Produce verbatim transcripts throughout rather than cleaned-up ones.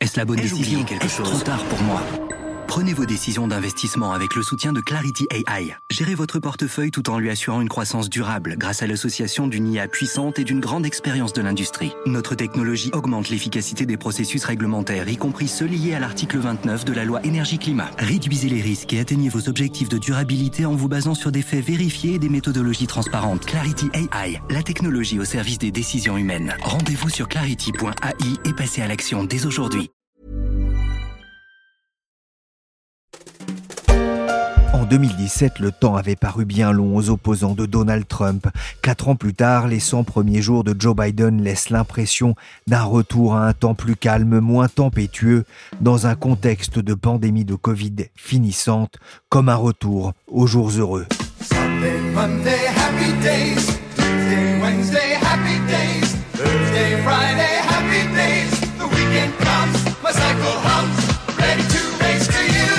Est-ce la bonne Ai-je décision? oublié quelque Est-ce chose? trop tard pour moi? Prenez vos décisions d'investissement avec le soutien de Clarity A I. Gérez votre portefeuille tout en lui assurant une croissance durable grâce à l'association d'une I A puissante et d'une grande expérience de l'industrie. Notre technologie augmente l'efficacité des processus réglementaires, y compris ceux liés à l'article vingt-neuf de la loi énergie-climat. Réduisez les risques et atteignez vos objectifs de durabilité en vous basant sur des faits vérifiés et des méthodologies transparentes. Clarity A I, la technologie au service des décisions humaines. Rendez-vous sur clarity point A I et passez à l'action dès aujourd'hui. En deux mille dix-sept, le temps avait paru bien long aux opposants de Donald Trump. Quatre ans plus tard, les cent premiers jours de Joe Biden laissent l'impression d'un retour à un temps plus calme, moins tempétueux, dans un contexte de pandémie de Covid finissante, comme un retour aux jours heureux. Sunday, Monday, happy days. Tuesday, Wednesday, happy days. Thursday, Friday, happy days. The weekend comes, my cycle hums, ready to race to you.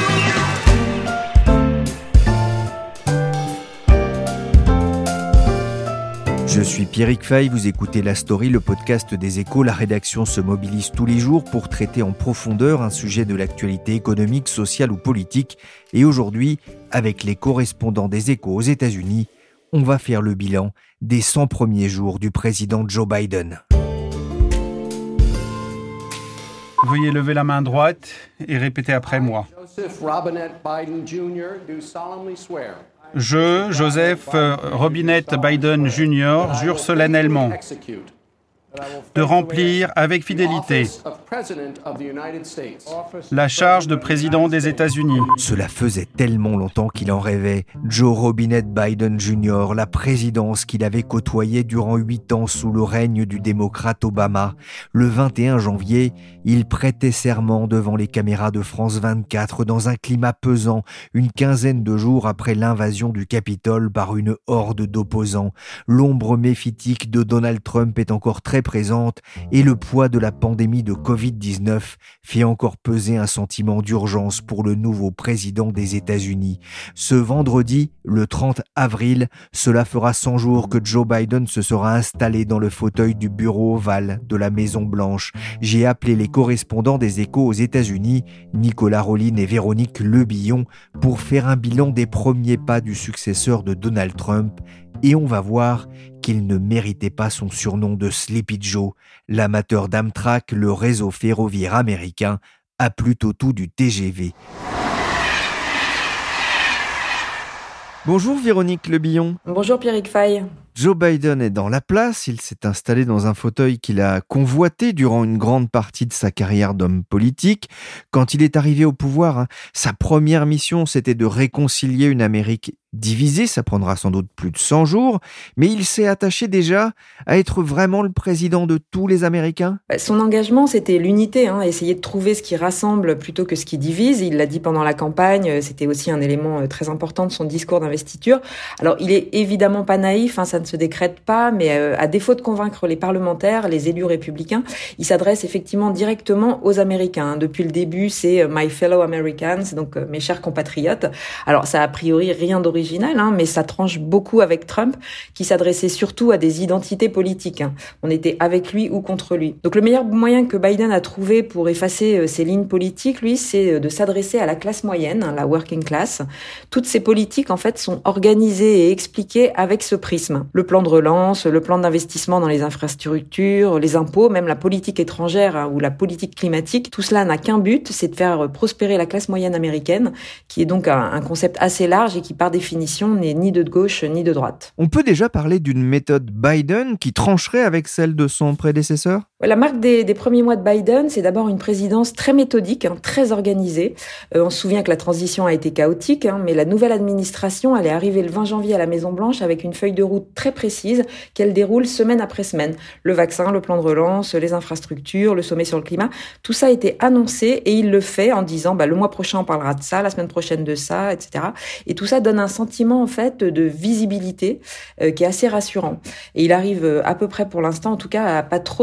Je suis Pierrick Fay, vous écoutez La Story, le podcast des Échos. La rédaction se mobilise tous les jours pour traiter en profondeur un sujet de l'actualité économique, sociale ou politique. Et aujourd'hui, avec les correspondants des Échos aux États-Unis, on va faire le bilan des cent premiers jours du président Joe Biden. Veuillez lever la main droite et répéter après moi. Joseph Robinette Biden Junior do solemnly swear Je, Joseph Robinette Biden Junior, jure solennellement de remplir avec fidélité la charge de président des États-Unis. Cela faisait tellement longtemps qu'il en rêvait. Joe Robinette Biden Junior, la présidence qu'il avait côtoyée durant huit ans sous le règne du démocrate Obama. Le vingt et un janvier, il prêtait serment devant les caméras de France vingt-quatre dans un climat pesant, une quinzaine de jours après l'invasion du Capitole par une horde d'opposants. L'ombre méphitique de Donald Trump est encore très présente et le poids de la pandémie de covid dix-neuf fait encore peser un sentiment d'urgence pour le nouveau président des États-Unis. Ce vendredi, le trente avril, cela fera cent jours que Joe Biden se sera installé dans le fauteuil du bureau ovale de la Maison-Blanche. J'ai appelé les correspondants des Échos aux États-Unis, Nicolas Rollin et Véronique Lebillon, pour faire un bilan des premiers pas du successeur de Donald Trump. Et on va voir qu'il ne méritait pas son surnom de Sleepy Joe. L'amateur d'Amtrak, le réseau ferroviaire américain, a plutôt tout du T G V. Bonjour Véronique Lebillon. Bonjour Pierrick Fay. Joe Biden est dans la place, il s'est installé dans un fauteuil qu'il a convoité durant une grande partie de sa carrière d'homme politique. Quand il est arrivé au pouvoir, hein, sa première mission, c'était de réconcilier une Amérique divisée. Ça prendra sans doute plus de cent jours, mais il s'est attaché déjà à être vraiment le président de tous les Américains. Son engagement, c'était l'unité, hein, essayer de trouver ce qui rassemble plutôt que ce qui divise. Il l'a dit pendant la campagne, c'était aussi un élément très important de son discours d'investiture. Alors, il est évidemment pas naïf, hein, ça ne se décrète pas, mais euh, à défaut de convaincre les parlementaires, les élus républicains, il s'adresse effectivement directement aux Américains. Depuis le début, c'est « My fellow Americans », donc euh, « mes chers compatriotes ». Alors, ça a a priori rien d'original, hein, mais ça tranche beaucoup avec Trump, qui s'adressait surtout à des identités politiques. Hein. On était avec lui ou contre lui. Donc, le meilleur moyen que Biden a trouvé pour effacer euh, ces lignes politiques, lui, c'est de s'adresser à la classe moyenne, hein, la working class. Toutes ces politiques, en fait, sont organisées et expliquées avec ce prisme. Le plan de relance, le plan d'investissement dans les infrastructures, les impôts, même la politique étrangère hein, ou la politique climatique, tout cela n'a qu'un but, c'est de faire prospérer la classe moyenne américaine, qui est donc un, un concept assez large et qui, par définition, n'est ni de gauche ni de droite. On peut déjà parler d'une méthode Biden qui trancherait avec celle de son prédécesseur ? La marque des, des premiers mois de Biden, c'est d'abord une présidence très méthodique, hein, très organisée. Euh, on se souvient que la transition a été chaotique, hein, mais la nouvelle administration, elle est arrivée le vingt janvier à la Maison-Blanche avec une feuille de route très précise qu'elle déroule semaine après semaine. Le vaccin, le plan de relance, les infrastructures, le sommet sur le climat, tout ça a été annoncé et il le fait en disant bah, le mois prochain on parlera de ça, la semaine prochaine de ça, et cetera. Et tout ça donne un sentiment en fait de visibilité euh, qui est assez rassurant. Et il arrive euh, à peu près pour l'instant, en tout cas, à pas trop se laisser déborder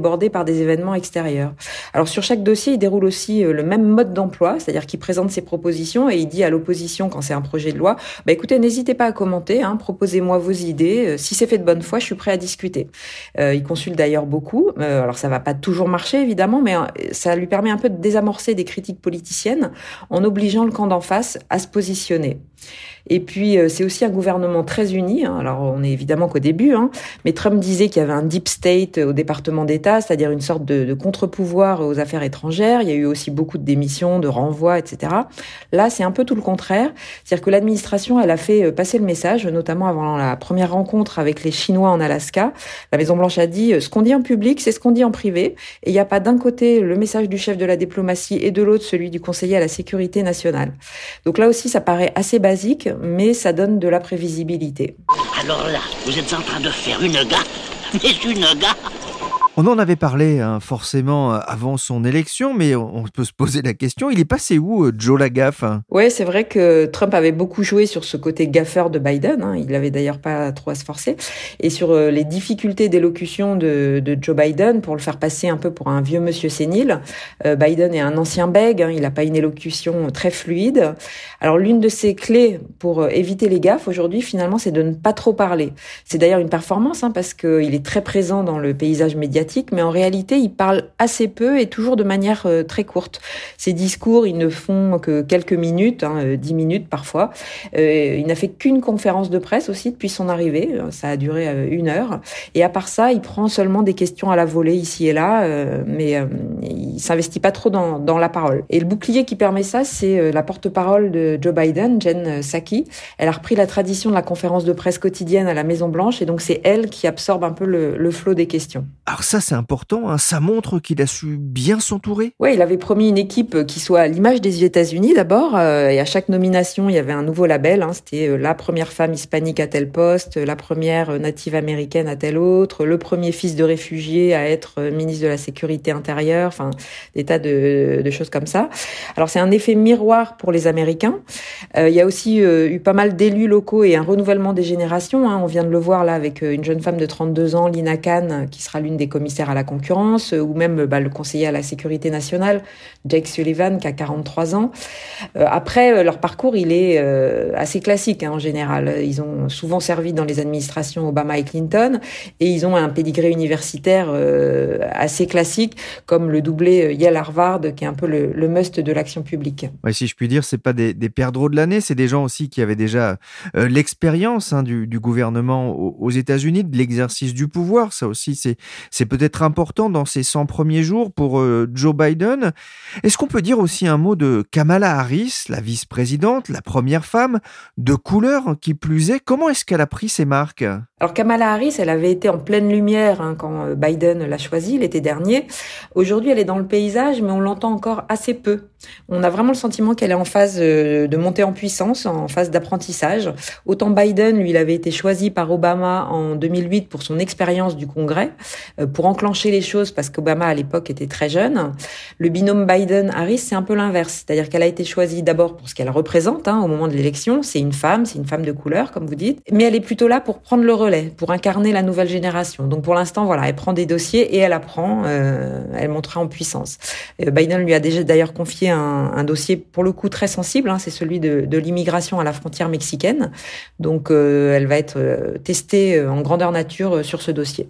débordé par des événements extérieurs. Alors sur chaque dossier, il déroule aussi le même mode d'emploi, c'est-à-dire qu'il présente ses propositions et il dit à l'opposition quand c'est un projet de loi, bah écoutez, n'hésitez pas à commenter, hein, proposez-moi vos idées, si c'est fait de bonne foi, je suis prêt à discuter. Euh, il consulte d'ailleurs beaucoup, euh, alors ça va pas toujours marcher évidemment, mais ça lui permet un peu de désamorcer des critiques politiciennes en obligeant le camp d'en face à se positionner. Et puis, euh, c'est aussi un gouvernement très uni. Hein. Alors, on est évidemment qu'au début, hein, mais Trump disait qu'il y avait un deep state au département d'État, c'est-à-dire une sorte de, de contre-pouvoir aux affaires étrangères. Il y a eu aussi beaucoup de démissions, de renvois, et cetera. Là, c'est un peu tout le contraire. C'est-à-dire que l'administration, elle a fait passer le message, notamment avant la première rencontre avec les Chinois en Alaska. La Maison-Blanche a dit, ce qu'on dit en public, c'est ce qu'on dit en privé. Et il n'y a pas d'un côté le message du chef de la diplomatie et de l'autre celui du conseiller à la sécurité nationale. Donc là aussi, ça paraît assez basique, mais ça donne de la prévisibilité. Alors là, vous êtes en train de faire une gaffe, mais une gaffe. On en avait parlé hein, forcément avant son élection, mais on peut se poser la question, il est passé où Joe la gaffe? Ouais, c'est vrai que Trump avait beaucoup joué sur ce côté gaffeur de Biden, hein, il n'avait d'ailleurs pas trop à se forcer, et sur les difficultés d'élocution de, de Joe Biden pour le faire passer un peu pour un vieux monsieur sénile. Euh, Biden est un ancien bègue, hein, il n'a pas une élocution très fluide. Alors l'une de ses clés pour éviter les gaffes aujourd'hui, finalement, c'est de ne pas trop parler. C'est d'ailleurs une performance, hein, parce qu'il est très présent dans le paysage médiatique, mais en réalité, il parle assez peu et toujours de manière euh, très courte. Ses discours, ils ne font que quelques minutes, hein, dix minutes parfois. Euh, il n'a fait qu'une conférence de presse aussi depuis son arrivée. Ça a duré euh, une heure. Et à part ça, il prend seulement des questions à la volée ici et là, euh, mais euh, il s'investit pas trop dans, dans la parole. Et le bouclier qui permet ça, c'est euh, la porte-parole de Joe Biden, Jen Psaki. Elle a repris la tradition de la conférence de presse quotidienne à la Maison-Blanche, et donc c'est elle qui absorbe un peu le, le flot des questions. Alors ça, c'est important, hein. Ça montre qu'il a su bien s'entourer. Oui, il avait promis une équipe qui soit à l'image des États-Unis d'abord, euh, et à chaque nomination, il y avait un nouveau label. Hein. C'était euh, la première femme hispanique à tel poste, la première native américaine à tel autre, le premier fils de réfugié à être euh, ministre de la Sécurité intérieure, enfin des tas de, de choses comme ça. Alors c'est un effet miroir pour les Américains. Euh, il y a aussi euh, eu pas mal d'élus locaux et un renouvellement des générations. Hein. On vient de le voir là avec une jeune femme de trente-deux ans, Lina Khan, qui sera l'une des commissaires à la concurrence, ou même bah, le conseiller à la sécurité nationale, Jake Sullivan, qui a quarante-trois ans. Euh, après, leur parcours, il est euh, assez classique hein, en général. Ils ont souvent servi dans les administrations Obama et Clinton, et ils ont un pédigré universitaire euh, assez classique, comme le doublé Yale-Harvard, qui est un peu le, le must de l'action publique. Ouais, si je puis dire, c'est pas des, des perdreaux de l'année, c'est des gens aussi qui avaient déjà euh, l'expérience hein, du, du gouvernement aux, aux États-Unis, de l'exercice du pouvoir. Ça aussi, c'est, c'est peut-être important dans ces cent premiers jours pour euh, Joe Biden. Est-ce qu'on peut dire aussi un mot de Kamala Harris, la vice-présidente, la première femme, de couleur qui plus est? Comment est-ce qu'elle a pris ses marques? Alors Kamala Harris, elle avait été en pleine lumière hein, quand Biden l'a choisie l'été dernier. Aujourd'hui, elle est dans le paysage, mais on l'entend encore assez peu. On a vraiment le sentiment qu'elle est en phase de montée en puissance, en phase d'apprentissage. Autant Biden, lui, il avait été choisi par Obama en deux mille huit pour son expérience du Congrès, pour enclencher les choses parce qu'Obama, à l'époque, était très jeune. Le binôme Biden-Harris, c'est un peu l'inverse. C'est-à-dire qu'elle a été choisie d'abord pour ce qu'elle représente hein, au moment de l'élection. C'est une femme, c'est une femme de couleur, comme vous dites. Mais elle est plutôt là pour prendre le relais, pour incarner la nouvelle génération. Donc pour l'instant, voilà, elle prend des dossiers et elle apprend, euh, elle montera en puissance. Euh, Biden lui a déjà d'ailleurs confié un, un dossier pour le coup très sensible, hein, c'est celui de, de l'immigration à la frontière mexicaine. Donc euh, elle va être euh, testée en grandeur nature euh, sur ce dossier.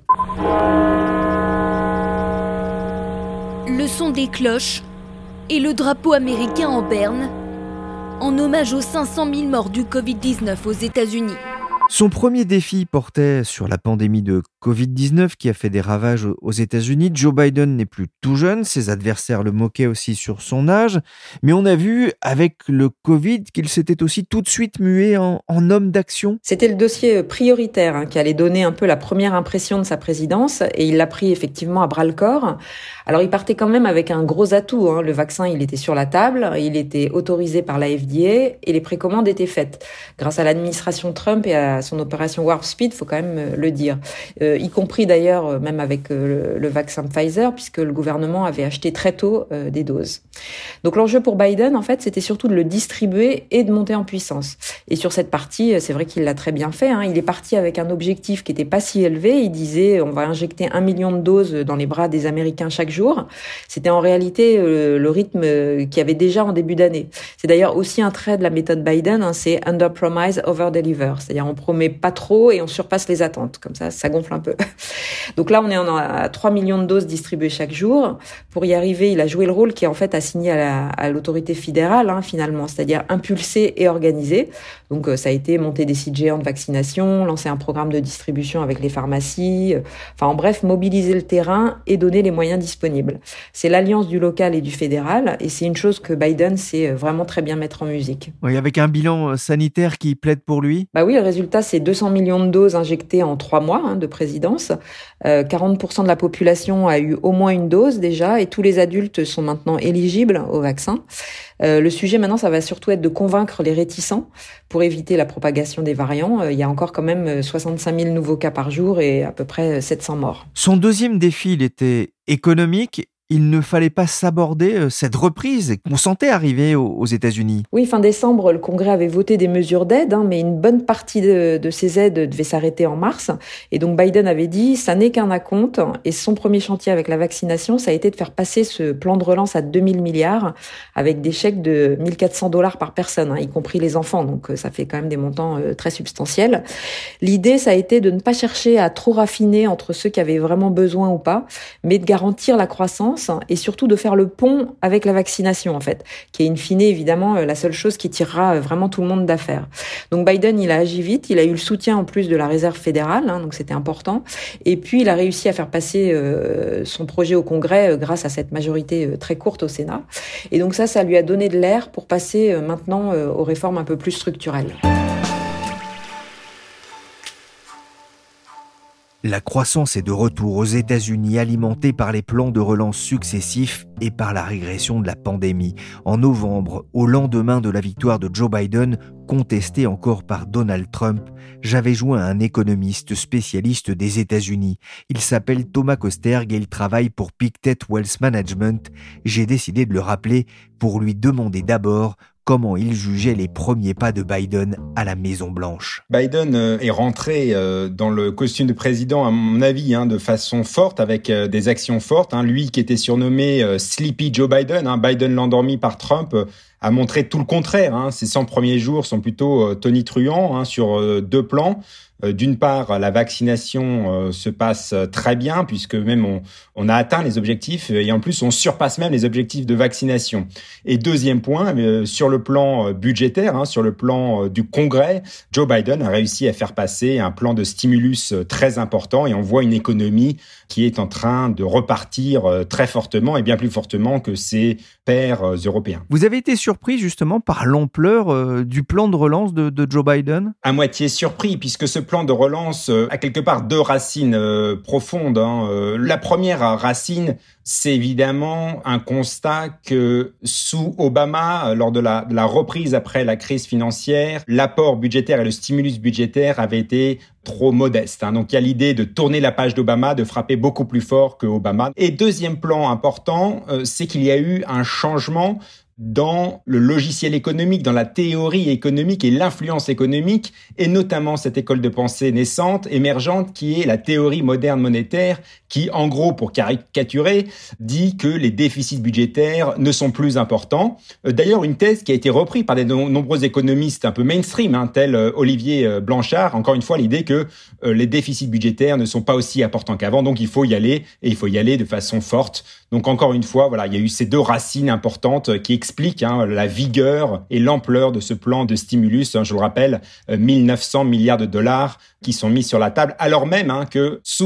Le son des cloches et le drapeau américain en berne, en hommage aux cinq cent mille morts du covid dix-neuf aux États-Unis. Son premier défi portait sur la pandémie de covid dix-neuf qui a fait des ravages aux États-Unis. Joe Biden n'est plus tout jeune, ses adversaires le moquaient aussi sur son âge, mais on a vu avec le Covid qu'il s'était aussi tout de suite mué en, en homme d'action. C'était le dossier prioritaire hein, qui allait donner un peu la première impression de sa présidence, et il l'a pris effectivement à bras-le-corps. Alors il partait quand même avec un gros atout, hein. Le vaccin il était sur la table, il était autorisé par la F D A et les précommandes étaient faites. Grâce à l'administration Trump et à son opération Warp Speed, faut quand même le dire. Euh, euh, y compris d'ailleurs même avec euh, le, le vaccin Pfizer, puisque le gouvernement avait acheté très tôt euh, des doses. Donc l'enjeu pour Biden, en fait, c'était surtout de le distribuer et de monter en puissance. Et sur cette partie, c'est vrai qu'il l'a très bien fait, hein. Il est parti avec un objectif qui était pas si élevé. Il disait, on va injecter un million de doses dans les bras des Américains chaque jour. C'était en réalité euh, le rythme qu'il y avait déjà en début d'année. C'est d'ailleurs aussi un trait de la méthode Biden, hein, c'est under promise, over deliver. C'est-à-dire on promet pas trop et on surpasse les attentes. Comme ça, ça gonfle un peu. Donc là, on est à trois millions de doses distribuées chaque jour. Pour y arriver, il a joué le rôle qui est en fait assigné à, la, à l'autorité fédérale, hein, finalement, c'est-à-dire impulser et organiser. Donc ça a été monter des sites géants de vaccination, lancer un programme de distribution avec les pharmacies, enfin en bref, mobiliser le terrain et donner les moyens disponibles. C'est l'alliance du local et du fédéral, et c'est une chose que Biden sait vraiment très bien mettre en musique. Oui, avec un bilan sanitaire qui plaide pour lui. Bah oui, le résultat, c'est deux cents millions de doses injectées en trois mois hein, de présidence. Euh, quarante pour cent de la population a eu au moins une dose déjà, et tous les adultes sont maintenant éligibles au vaccin. Euh, le sujet maintenant, ça va surtout être de convaincre les réticents pour éviter la propagation des variants. Euh, il y a encore quand même soixante-cinq mille nouveaux cas par jour et à peu près sept cents morts. Son deuxième défi, il était économique. Il ne fallait pas s'aborder cette reprise qu'on sentait arriver aux États-Unis. Oui, fin décembre, le Congrès avait voté des mesures d'aide, hein, mais une bonne partie de, de ces aides devait s'arrêter en mars. Et donc Biden avait dit, ça n'est qu'un acompte. Et son premier chantier avec la vaccination, ça a été de faire passer ce plan de relance à deux mille milliards, avec des chèques de mille quatre cents dollars par personne, hein, y compris les enfants. Donc ça fait quand même des montants euh, très substantiels. L'idée, ça a été de ne pas chercher à trop raffiner entre ceux qui avaient vraiment besoin ou pas, mais de garantir la croissance et surtout de faire le pont avec la vaccination, en fait, qui est in fine, évidemment, la seule chose qui tirera vraiment tout le monde d'affaire. Donc Biden, il a agi vite, il a eu le soutien en plus de la réserve fédérale, hein, donc c'était important, et puis il a réussi à faire passer euh, son projet au Congrès euh, grâce à cette majorité euh, très courte au Sénat. Et donc ça, ça lui a donné de l'air pour passer euh, maintenant euh, aux réformes un peu plus structurelles. La croissance est de retour aux États-Unis, alimentée par les plans de relance successifs et par la régression de la pandémie. En novembre, au lendemain de la victoire de Joe Biden, contestée encore par Donald Trump, j'avais joint un économiste spécialiste des États-Unis. Il s'appelle Thomas Kosterg et il travaille pour Pictet Wealth Management. J'ai décidé de le rappeler pour lui demander d'abord comment il jugeait les premiers pas de Biden à la Maison-Blanche. Biden euh, est rentré euh, dans le costume de président, à mon avis, hein, de façon forte, avec euh, des actions fortes. Hein. Lui qui était surnommé euh, Sleepy Joe Biden, hein, Biden l'endormi par Trump, euh, a montré tout le contraire. Hein. Ses cent premiers jours sont plutôt euh, tonitruants hein, sur euh, deux plans. Euh, d'une part, la vaccination euh, se passe très bien puisque même on, on a atteint les objectifs et en plus on surpasse même les objectifs de vaccination. Et deuxième point, euh, sur le plan budgétaire, hein, sur le plan euh, du Congrès, Joe Biden a réussi à faire passer un plan de stimulus très important et on voit une économie qui est en train de repartir euh, très fortement et bien plus fortement que ses pairs euh, européens. Vous avez été surpris justement par l'ampleur euh, du plan de relance de, de Joe Biden ? À moitié surpris puisque ce plan de relance euh, a quelque part deux racines euh, profondes. Hein. Euh, la première racine, c'est évidemment un constat que sous Obama, euh, lors de la, de la reprise après la crise financière, l'apport budgétaire et le stimulus budgétaire avaient été trop modestes. Hein. Donc il y a l'idée de tourner la page d'Obama, de frapper beaucoup plus fort que Obama. Et deuxième plan important, euh, c'est qu'il y a eu un changement dans le logiciel économique, dans la théorie économique et l'influence économique, et notamment cette école de pensée naissante, émergente, qui est la théorie moderne monétaire, qui, en gros, pour caricaturer, dit que les déficits budgétaires ne sont plus importants. D'ailleurs, une thèse qui a été reprise par de nombreux économistes un peu mainstream, hein, tels Olivier Blanchard, encore une fois, l'idée que euh, les déficits budgétaires ne sont pas aussi importants qu'avant, donc il faut y aller, et il faut y aller de façon forte. Donc encore une fois, voilà, il y a eu ces deux racines importantes qui explique hein, la vigueur et l'ampleur de ce plan de stimulus. Hein, je le rappelle, mille neuf cents milliards de dollars qui sont mis sur la table, alors même hein, que sous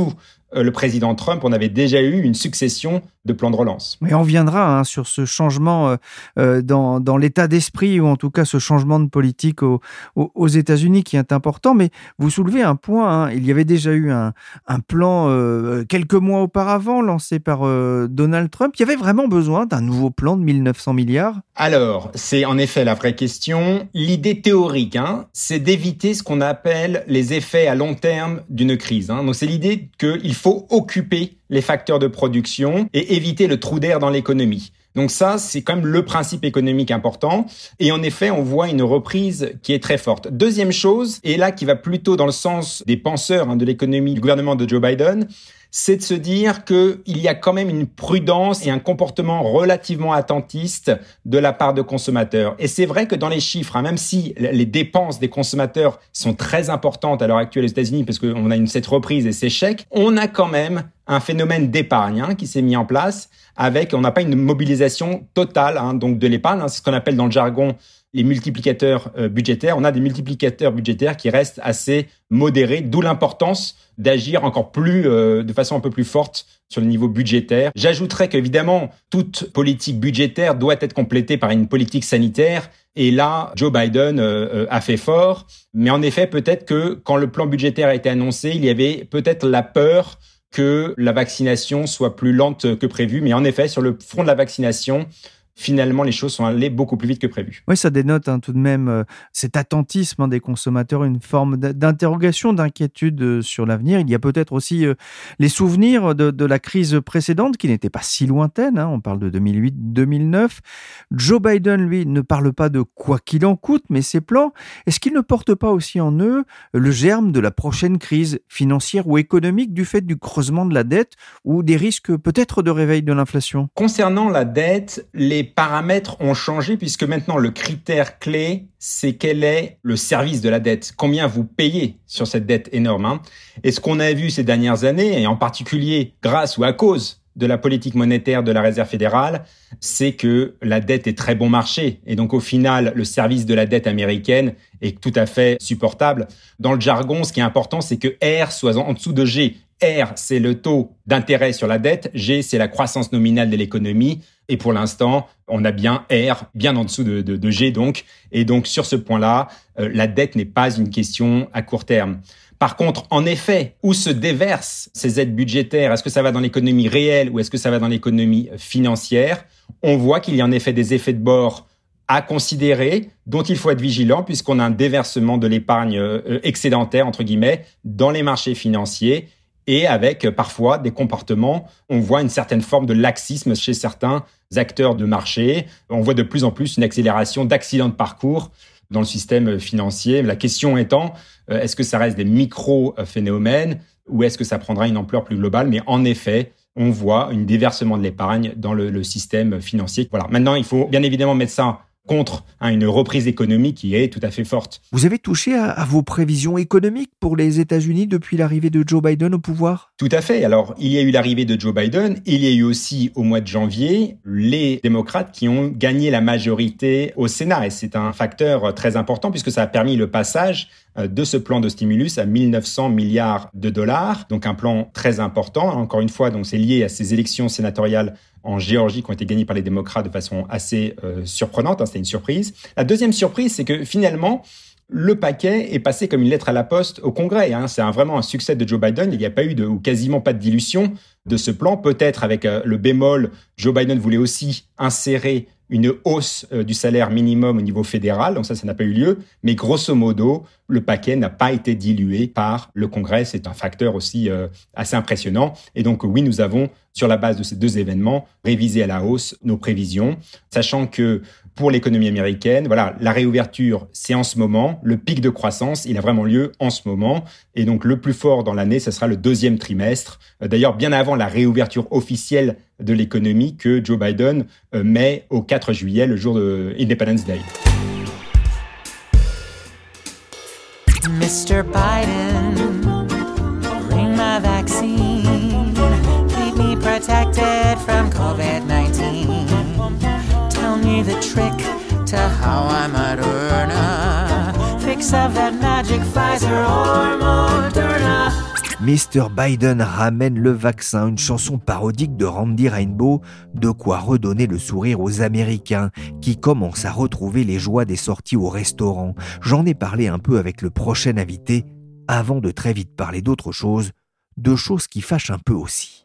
euh, le président Trump, on avait déjà eu une succession de plans de relance. Mais on reviendra hein, sur ce changement euh, euh, dans, dans l'état d'esprit, ou en tout cas ce changement de politique au, au, aux États-Unis qui est important. Mais vous soulevez un point, hein, il y avait déjà eu un, un plan euh, quelques mois auparavant lancé par euh, Donald Trump. Il y avait vraiment besoin d'un nouveau plan de mille neuf cents milliards? Alors, c'est en effet la vraie question. L'idée théorique, hein, c'est d'éviter ce qu'on appelle les effets à long terme d'une crise. Hein. Donc c'est l'idée qu'il faut occuper les facteurs de production et éviter le trou d'air dans l'économie. Donc ça, c'est quand même le principe économique important. Et en effet, on voit une reprise qui est très forte. Deuxième chose, et là qui va plutôt dans le sens des penseurs hein, de l'économie du gouvernement de Joe Biden, c'est de se dire qu'il y a quand même une prudence et un comportement relativement attentiste de la part de consommateurs. Et c'est vrai que dans les chiffres, hein, même si les dépenses des consommateurs sont très importantes à l'heure actuelle aux États-Unis, parce qu'on a une, cette reprise et ces chèques, on a quand même un phénomène d'épargne hein, qui s'est mis en place avec, on n'a pas une mobilisation totale hein, donc de l'épargne, hein, c'est ce qu'on appelle dans le jargon les multiplicateurs euh, budgétaires. On a des multiplicateurs budgétaires qui restent assez modérés, d'où l'importance d'agir encore plus, euh, de façon un peu plus forte sur le niveau budgétaire. J'ajouterais qu'évidemment, toute politique budgétaire doit être complétée par une politique sanitaire. Et là, Joe Biden euh, a fait fort. Mais en effet, peut-être que quand le plan budgétaire a été annoncé, il y avait peut-être la peur que la vaccination soit plus lente que prévu. Mais en effet, sur le front de la vaccination, finalement, les choses sont allées beaucoup plus vite que prévu. Oui, ça dénote hein, tout de même euh, cet attentisme hein, des consommateurs, une forme d'interrogation, d'inquiétude euh, sur l'avenir. Il y a peut-être aussi euh, les souvenirs de, de la crise précédente qui n'était pas si lointaine. Hein, on parle de deux mille huit deux mille neuf. Joe Biden, lui, ne parle pas de quoi qu'il en coûte, mais ses plans, est-ce qu'ils ne portent pas aussi en eux le germe de la prochaine crise financière ou économique du fait du creusement de la dette ou des risques peut-être de réveil de l'inflation? Concernant la dette, les paramètres ont changé puisque maintenant le critère clé, c'est quel est le service de la dette, combien vous payez sur cette dette énorme. Hein. Et ce qu'on a vu ces dernières années, et en particulier grâce ou à cause de la politique monétaire de la Réserve fédérale, c'est que la dette est très bon marché. Et donc au final, le service de la dette américaine est tout à fait supportable. Dans le jargon, ce qui est important, c'est que R soit en dessous de G. R, c'est le taux d'intérêt sur la dette. G, c'est la croissance nominale de l'économie. Et pour l'instant, on a bien R, bien en dessous de, de, de G donc. Et donc, sur ce point-là, euh, la dette n'est pas une question à court terme. Par contre, en effet, où se déversent ces aides budgétaires? Est-ce que ça va dans l'économie réelle ou est-ce que ça va dans l'économie financière? On voit qu'il y a en effet des effets de bord à considérer, dont il faut être vigilant puisqu'on a un déversement de l'épargne euh, excédentaire, entre guillemets, dans les marchés financiers. Et avec euh, parfois des comportements, on voit une certaine forme de laxisme chez certains acteurs de marché. On voit de plus en plus une accélération d'accidents de parcours dans le système financier. La question étant, euh, est-ce que ça reste des micro-phénomènes ou est-ce que ça prendra une ampleur plus globale? Mais en effet, on voit un déversement de l'épargne dans le, le système financier. Voilà. Maintenant, il faut bien évidemment mettre ça contre hein, une reprise économique qui est tout à fait forte. Vous avez touché à, à vos prévisions économiques pour les États-Unis depuis l'arrivée de Joe Biden au pouvoir? Tout à fait. Alors, il y a eu l'arrivée de Joe Biden. Il y a eu aussi, au mois de janvier, les démocrates qui ont gagné la majorité au Sénat. Et c'est un facteur très important puisque ça a permis le passage de ce plan de stimulus à mille neuf cents milliards de dollars. Donc, un plan très important. Encore une fois, donc c'est lié à ces élections sénatoriales en Géorgie qui ont été gagnées par les démocrates de façon assez euh, surprenante. Hein, c'était une surprise. La deuxième surprise, c'est que finalement, le paquet est passé comme une lettre à la poste au Congrès. Hein. C'est un, vraiment un succès de Joe Biden. Il n'y a pas eu de, ou quasiment pas de dilution de ce plan. Peut-être avec euh, le bémol, Joe Biden voulait aussi insérer une hausse euh, du salaire minimum au niveau fédéral. Donc ça, ça n'a pas eu lieu. Mais grosso modo, le paquet n'a pas été dilué par le Congrès. C'est un facteur aussi euh, assez impressionnant. Et donc oui, nous avons, sur la base de ces deux événements, révisé à la hausse nos prévisions, sachant que pour l'économie américaine, voilà, la réouverture, c'est en ce moment. Le pic de croissance, il a vraiment lieu en ce moment. Et donc, le plus fort dans l'année, ce sera le deuxième trimestre. D'ailleurs, bien avant la réouverture officielle de l'économie que Joe Biden met au quatre juillet, le jour de Independence Day. Mister Biden, bring my vaccine. Keep me protected from covid nineteen. Tell me the trick to how I might earn a fix of that magic Pfizer or Moderna. mister Biden ramène le vaccin, une chanson parodique de Randy Rainbow, de quoi redonner le sourire aux Américains qui commencent à retrouver les joies des sorties au restaurant. J'en ai parlé un peu avec le prochain invité, avant de très vite parler d'autre chose, de choses qui fâchent un peu aussi.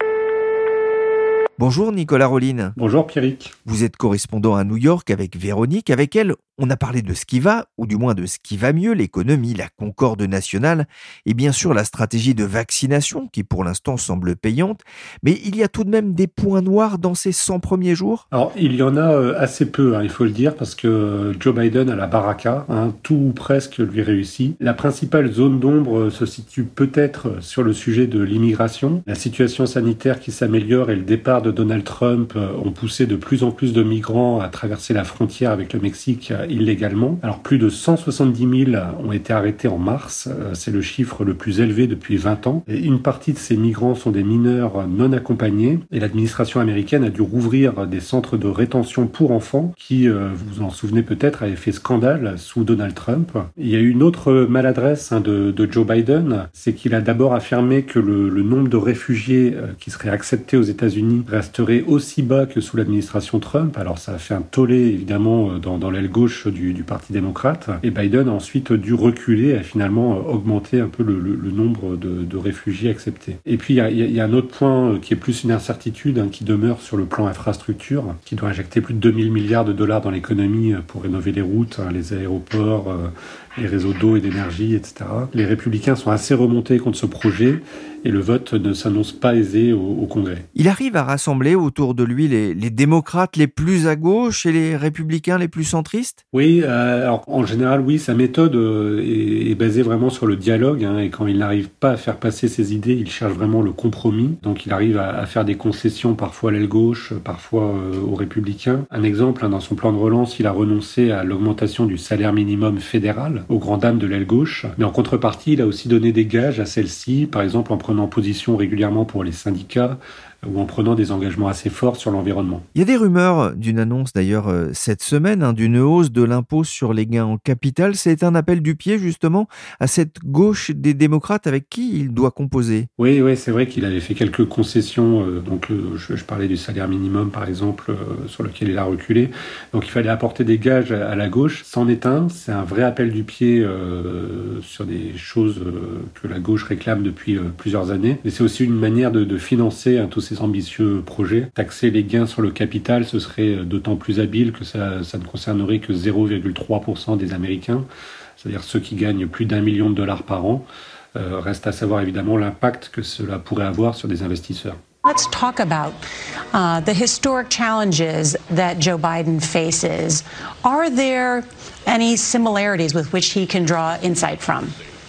Bonjour Nicolas Rollin. Bonjour Pierrick. Vous êtes correspondant à New York avec Véronique. Avec elle, on a parlé de ce qui va, ou du moins de ce qui va mieux, l'économie, la concorde nationale, et bien sûr la stratégie de vaccination qui pour l'instant semble payante. Mais il y a tout de même des points noirs dans ces cent premiers jours. Alors il y en a assez peu, hein, il faut le dire, parce que Joe Biden a la baraka, hein, tout ou presque lui réussit. La principale zone d'ombre se situe peut-être sur le sujet de l'immigration. La situation sanitaire qui s'améliore et le départ de Donald Trump ont poussé de plus en plus de migrants à traverser la frontière avec le Mexique illégalement. Alors plus de cent soixante-dix mille ont été arrêtés en mars, c'est le chiffre le plus élevé depuis vingt ans. Et une partie de ces migrants sont des mineurs non accompagnés et l'administration américaine a dû rouvrir des centres de rétention pour enfants qui, vous vous en souvenez peut-être, avaient fait scandale sous Donald Trump. Il y a eu une autre maladresse hein, de, de Joe Biden, c'est qu'il a d'abord affirmé que le, le nombre de réfugiés qui seraient acceptés aux États-Unis resterait aussi bas que sous l'administration Trump. Alors ça a fait un tollé évidemment dans, dans l'aile gauche du, du Parti démocrate. Et Biden a ensuite dû reculer et a finalement augmenté un peu le, le, le nombre de, de réfugiés acceptés. Et puis il y a, il y a un autre point qui est plus une incertitude hein, qui demeure sur le plan infrastructure, qui doit injecter plus de deux mille milliards de dollars dans l'économie pour rénover les routes, hein, les aéroports, euh, les réseaux d'eau et d'énergie, et cetera. Les républicains sont assez remontés contre ce projet et le vote ne s'annonce pas aisé au, au Congrès. Il arrive à rassembler autour de lui les, les démocrates les plus à gauche et les républicains les plus centristes ? Oui, euh, alors en général, oui, sa méthode euh, est, est basée vraiment sur le dialogue hein, et quand il n'arrive pas à faire passer ses idées, il cherche vraiment le compromis. Donc il arrive à, à faire des concessions parfois à l'aile gauche, parfois euh, aux républicains. Un exemple, hein, dans son plan de relance, il a renoncé à l'augmentation du salaire minimum fédéral aux grandes dames de l'aile gauche. Mais en contrepartie, il a aussi donné des gages à celle-ci, par exemple en prenant position régulièrement pour les syndicats ou en prenant des engagements assez forts sur l'environnement. Il y a des rumeurs d'une annonce d'ailleurs euh, cette semaine, hein, d'une hausse de l'impôt sur les gains en capital. C'est un appel du pied justement à cette gauche des démocrates avec qui il doit composer. Oui, oui, c'est vrai qu'il avait fait quelques concessions. Euh, donc, euh, je, je parlais du salaire minimum par exemple, euh, sur lequel il a reculé. Donc, il fallait apporter des gages à, à la gauche. C'en est un. C'est un vrai appel du pied euh, sur des choses euh, que la gauche réclame depuis euh, plusieurs années. Et c'est aussi une manière de, de financer hein, tous ces ambitieux projets. Taxer les gains sur le capital, ce serait d'autant plus habile que ça, ça ne concernerait que zéro virgule trois pour cent des Américains, c'est-à-dire ceux qui gagnent plus d'un million de dollars par an. Euh, reste à savoir évidemment l'impact que cela pourrait avoir sur des investisseurs. Let's talk about uh, the historic challenges that Joe Biden faces. Are there any similarities with which he can draw insight from?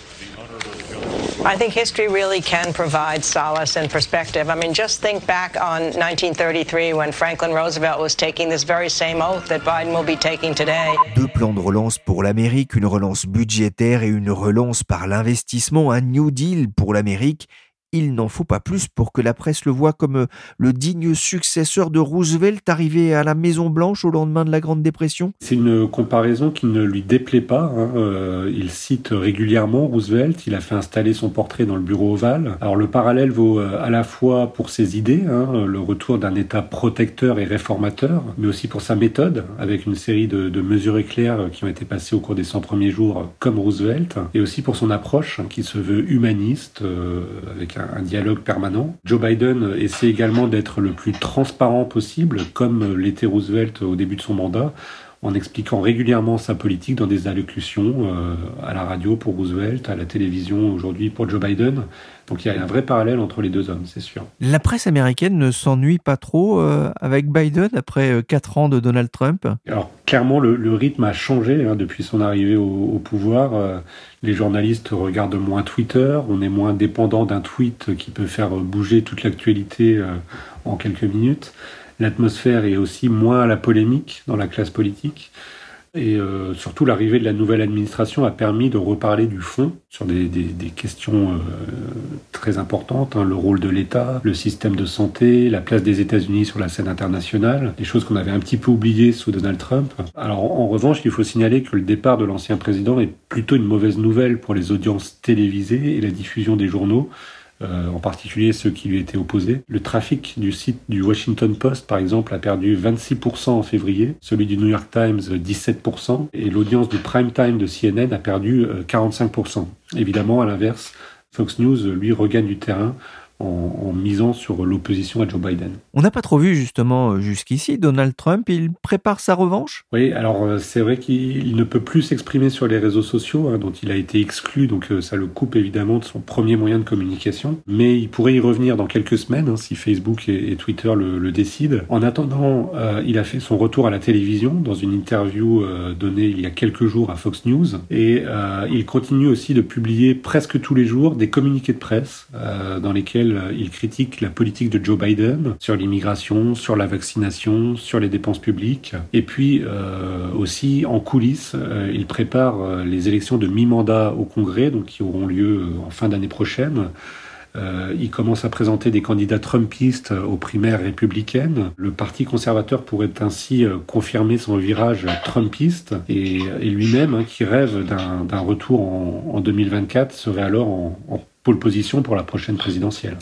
I think history really can provide solace and perspective. I mean, just think back on nineteen thirty-three when Franklin Roosevelt was taking this very same oath that Biden will be taking today. Deux plans de relance pour l'Amérique, une relance budgétaire et une relance par l'investissement, un New Deal pour l'Amérique. Il n'en faut pas plus pour que la presse le voie comme le digne successeur de Roosevelt arrivé à la Maison-Blanche au lendemain de la Grande Dépression. C'est une comparaison qui ne lui déplaît pas. Hein. Euh, il cite régulièrement Roosevelt. Il a fait installer son portrait dans le bureau ovale. Alors le parallèle vaut à la fois pour ses idées, hein, le retour d'un État protecteur et réformateur, mais aussi pour sa méthode, avec une série de, de mesures éclairs qui ont été passées au cours des cent premiers jours comme Roosevelt, et aussi pour son approche hein, qui se veut humaniste, euh, avec un un dialogue permanent. Joe Biden essaie également d'être le plus transparent possible, comme l'était Roosevelt au début de son mandat, en expliquant régulièrement sa politique dans des allocutions euh, à la radio pour Roosevelt, à la télévision aujourd'hui pour Joe Biden. Donc il y a un vrai parallèle entre les deux hommes, c'est sûr. La presse américaine ne s'ennuie pas trop euh, avec Biden après quatre ans de Donald Trump ? Alors clairement, le, le rythme a changé hein, depuis son arrivée au, au pouvoir. Euh, les journalistes regardent moins Twitter, on est moins dépendant d'un tweet qui peut faire bouger toute l'actualité euh, en quelques minutes. L'atmosphère est aussi moins à la polémique dans la classe politique. Et euh, surtout, l'arrivée de la nouvelle administration a permis de reparler du fond sur des, des, des questions euh, très importantes, hein, le rôle de l'État, le système de santé, la place des États-Unis sur la scène internationale, des choses qu'on avait un petit peu oubliées sous Donald Trump. Alors en, en revanche, il faut signaler que le départ de l'ancien président est plutôt une mauvaise nouvelle pour les audiences télévisées et la diffusion des journaux, euh, en particulier ceux qui lui étaient opposés. Le trafic du site du Washington Post, par exemple, a perdu vingt-six pour cent en février, celui du New York Times dix-sept pour cent, et l'audience du prime time de C N N a perdu euh, quarante-cinq pour cent. Évidemment, à l'inverse, Fox News, lui, regagne du terrain en, en misant sur l'opposition à Joe Biden. On n'a pas trop vu justement jusqu'ici Donald Trump, il prépare sa revanche ? Oui, alors c'est vrai qu'il ne peut plus s'exprimer sur les réseaux sociaux, hein, dont il a été exclu, donc ça le coupe évidemment de son premier moyen de communication, mais il pourrait y revenir dans quelques semaines, hein, si Facebook et, et Twitter le, le décident. En attendant, euh, il a fait son retour à la télévision dans une interview euh, donnée il y a quelques jours à Fox News, et euh, il continue aussi de publier presque tous les jours des communiqués de presse euh, dans lesquels il critique la politique de Joe Biden sur l'immigration, sur la vaccination, sur les dépenses publiques. Et puis euh, aussi, en coulisses, euh, il prépare euh, les élections de mi-mandat au Congrès, donc qui auront lieu euh, en fin d'année prochaine. Euh, il commence à présenter des candidats trumpistes aux primaires républicaines. Le Parti conservateur pourrait ainsi euh, confirmer son virage trumpiste et, et lui-même, hein, qui rêve d'un, d'un retour en, en deux mille vingt-quatre, serait alors en, en pole position pour la prochaine présidentielle.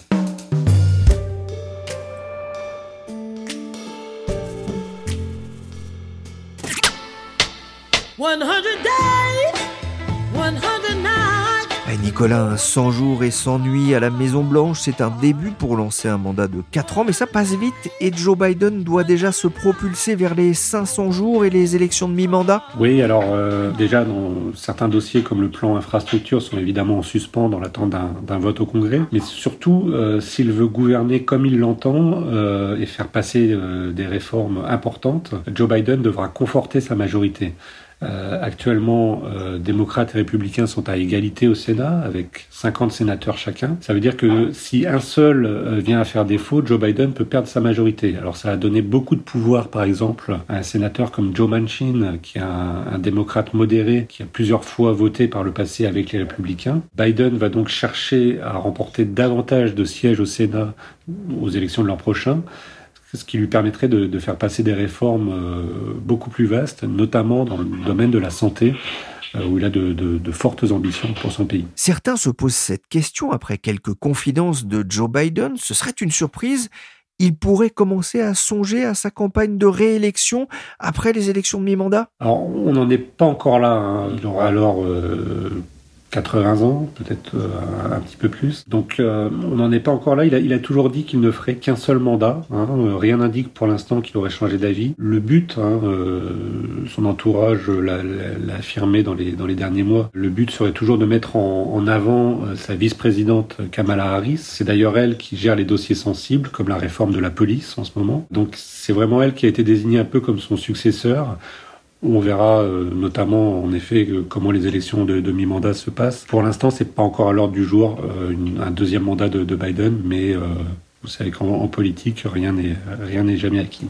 one hundred days, one hundred nights. Nicolas, cent jours et cent nuits à la Maison-Blanche, c'est un début pour lancer un mandat de quatre ans, mais ça passe vite et Joe Biden doit déjà se propulser vers les cinq cents jours et les élections de mi-mandat. Oui, alors euh, déjà, dans certains dossiers comme le plan infrastructure sont évidemment en suspens dans l'attente d'un, d'un vote au Congrès, mais surtout, euh, s'il veut gouverner comme il l'entend euh, et faire passer euh, des réformes importantes, Joe Biden devra conforter sa majorité. Euh, actuellement, euh, démocrates et républicains sont à égalité au Sénat, avec cinquante sénateurs chacun. Ça veut dire que si un seul euh, vient à faire défaut, Joe Biden peut perdre sa majorité. Alors ça a donné beaucoup de pouvoir, par exemple, à un sénateur comme Joe Manchin, qui est un, un démocrate modéré, qui a plusieurs fois voté par le passé avec les républicains. Biden va donc chercher à remporter davantage de sièges au Sénat aux élections de l'an prochain, ce qui lui permettrait de, de faire passer des réformes euh, beaucoup plus vastes, notamment dans le domaine de la santé, euh, où il a de, de, de fortes ambitions pour son pays. Certains se posent cette question après quelques confidences de Joe Biden. Ce serait une surprise. Il pourrait commencer à songer à sa campagne de réélection après les élections de mi-mandat ? Alors, on n'en est pas encore là. Hein. Il aura alors euh, quatre-vingts ans, peut-être euh, un petit peu plus. Donc euh, on n'en est pas encore là. Il a, il a toujours dit qu'il ne ferait qu'un seul mandat. Hein. Rien n'indique pour l'instant qu'il aurait changé d'avis. Le but, hein, euh, son entourage l'a, l'a affirmé dans les, dans les derniers mois, le but serait toujours de mettre en, en avant euh, sa vice-présidente Kamala Harris. C'est d'ailleurs elle qui gère les dossiers sensibles, comme la réforme de la police en ce moment. Donc c'est vraiment elle qui a été désignée un peu comme son successeur. On verra euh, notamment, en effet, euh, comment les élections de, de mi-mandat se passent. Pour l'instant, c'est pas encore à l'ordre du jour euh, une, un deuxième mandat de, de Biden, mais euh, vous savez qu'en en politique, rien n'est, rien n'est jamais acquis.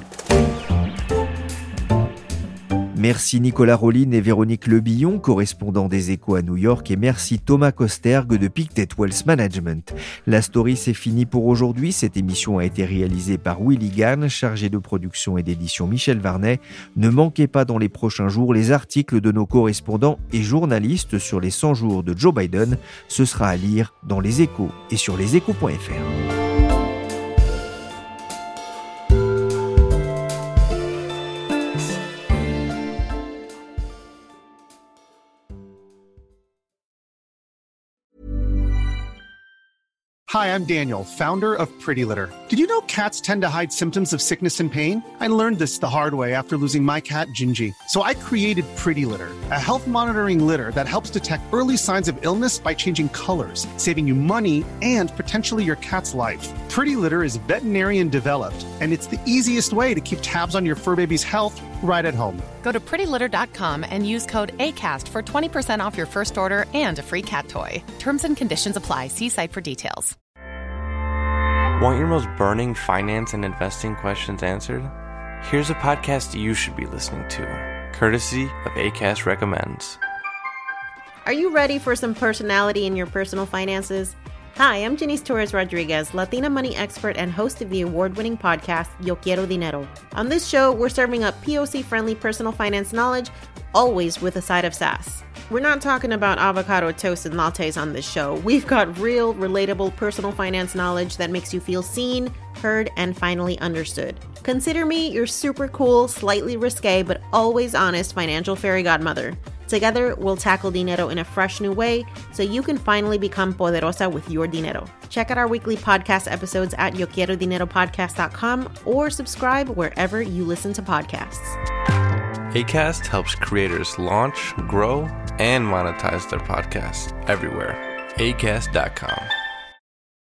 Merci Nicolas Rollin et Véronique Lebillon, correspondants des Échos à New York, et merci Thomas Kosterg de Pictet Wealth Management. La story, c'est fini pour aujourd'hui. Cette émission a été réalisée par Willy Gann, chargé de production et d'édition Michel Varnet. Ne manquez pas dans les prochains jours les articles de nos correspondants et journalistes sur les cent jours de Joe Biden. Ce sera à lire dans les Échos et sur leséchos point f r. Hi, I'm Daniel, founder of Pretty Litter. Did you know cats tend to hide symptoms of sickness and pain? I learned this the hard way after losing my cat, Gingy. So I created Pretty Litter, a health monitoring litter that helps detect early signs of illness by changing colors, saving you money and potentially your cat's life. Pretty Litter is veterinarian developed, and it's the easiest way to keep tabs on your fur baby's health right at home. Go to pretty litter dot com and use code ACAST for twenty percent off your first order and a free cat toy. Terms and conditions apply. See site for details. Want your most burning finance and investing questions answered? Here's a podcast you should be listening to, courtesy of Acast Recommends. Are you ready for some personality in your personal finances? Hi, I'm Janice Torres Rodriguez, Latina money expert and host of the award-winning podcast Yo Quiero Dinero. On this show, we're serving up P O C-friendly personal finance knowledge, always with a side of sass. We're not talking about avocado toast and lattes on this show. We've got real, relatable personal finance knowledge that makes you feel seen, heard, and finally understood. Consider me your super cool, slightly risque, but always honest financial fairy godmother. Together, we'll tackle dinero in a fresh new way so you can finally become poderosa with your dinero. Check out our weekly podcast episodes at yo quiero dinero podcast dot com or subscribe wherever you listen to podcasts. Acast helps creators launch, grow, and monetize their podcasts everywhere. acast dot com.